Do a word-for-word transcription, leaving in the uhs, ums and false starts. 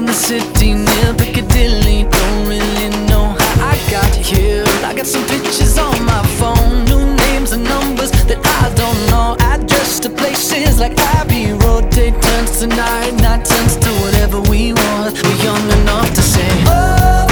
in the city near Piccadilly. Don't really know how I got here. I got some pictures on my phone, new names and numbers that I don't know. Address to places like Abbey Road. Take turns tonight, night turns to whatever we want. We're young enough to say, oh,